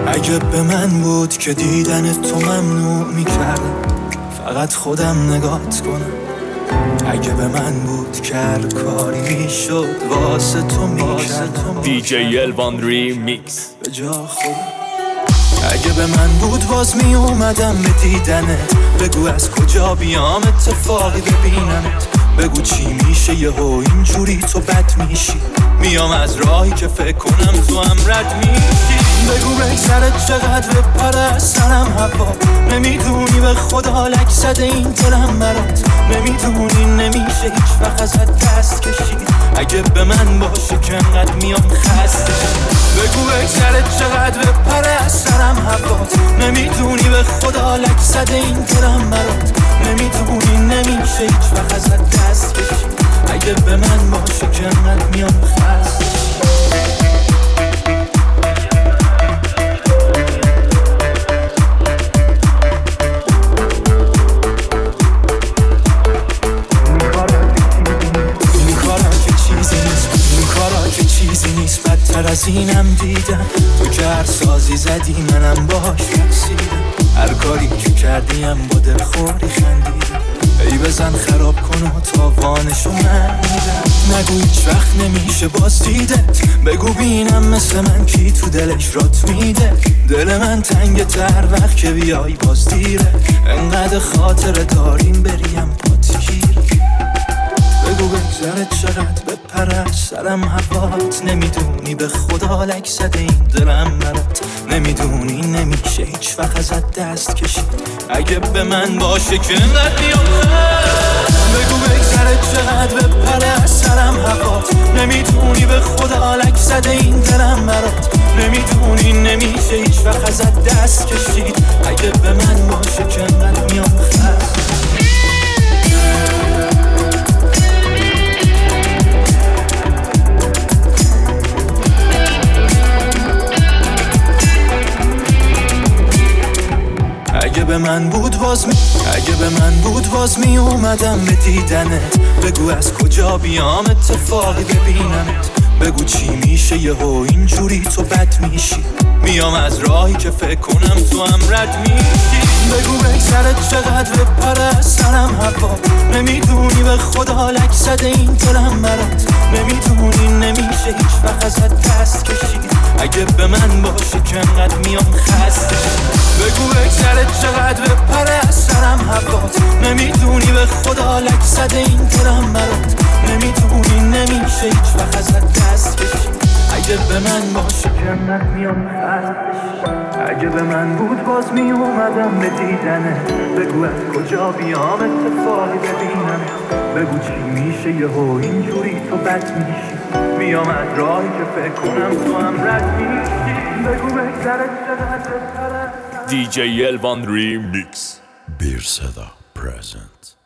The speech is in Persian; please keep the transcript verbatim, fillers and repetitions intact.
اگه به من بود که دیدن تو ممنوع میکردم فقط خودم نگات کنم. اگه به من بود که هر کاری میشد واسه تو میکردم. دی جی الوان ریمیکس به جا خودم. اگه به من بود باز می اومدم به دیدنت. بگو از کجا بیام اتفاقی ببینمت. بگو چی میشه یهو اینجوری تو بد میشی. میام از راهی که فکر کنم تو هم رد میشی. بگو بگذرت چقدر بپره از سرم هوا. نمیدونی به خدا لک زده این دلم برات. نمیدونی نمیشه هیچ وقت ازت دست کشید. اگه به من باشه که انقدر میام خسته. بگو بگذرت چقدر بپره از سرم هوات. نمیدونی به خدا لک زده این دلم برات. نمیدونی نمیشه هیچ وقت ازت دست کشید. اگه به من باشه که انقدر میام خسته. بدتر از اینم دیدم تو که هر سازی زدی منم باش رقصیدم. هر کاری که کردیم با دلخوری خندیدم. ای بزن خراب کن و تاوانشو من میدم. نگو هیچ وقت نمیشه باز دیدت. بگو بینم مثل من کی تو دلش رات میده. دل من تنگ تر وقت که بیای باز دیره. انقدر خاطر داریم بریم پاتگیره. بگو بگذرت چقدر بپره از سرم هوات. نمیدونی به خدا لک زده این دلم برات. نمیدونی نمیشه هیچ وقت ازت دست کشید. اگه به من باشه که انقدر میام بگو بگذرت چقدر بپره از سرم هوات. نمیدونی به خدا لک زده این دلم برات. نمیدونی نمیشه هیچ وقت ازت دست کشید. اگه به من باشه که انقدر میام خست. اگه به من بود باز می اگه به من بود باز می اومدم به دیدنت. بگو از کجا بیام اتفاقی ببینمت. بگو چی میشه یهو اینجوری تو بد میشی. میام از راهی که فکر کنم تو هم رد میشی. بگو بگذرت چقدر بپره از سرم هوا. نمیدونی به خدا لک زده این دلم برات. نمیدونی نمیشه هیچ وقت ازت دست کشید. اگه به من باشه که انقدر میام خسته. بگو بگذرت چقدر بپره از سرم هوات. نمیدونی به خدا لک زده این دلم برات. نمیدونی نمیشه هیچ وقت ازت دست کشید. اگه به من باشه که انقدر میام خسته. اگه به من بود باز می اومدم به دیدنت. بگو از کجا بیام اتفاقی ببینم. بگو چی میشه یهو اینجوری تو بد میشی. میام از راهی که فکر کنم تو هم رد میشی. بگو بگذرت چقدر بپره. دی جی الوان ریمیکس Bir Seda present.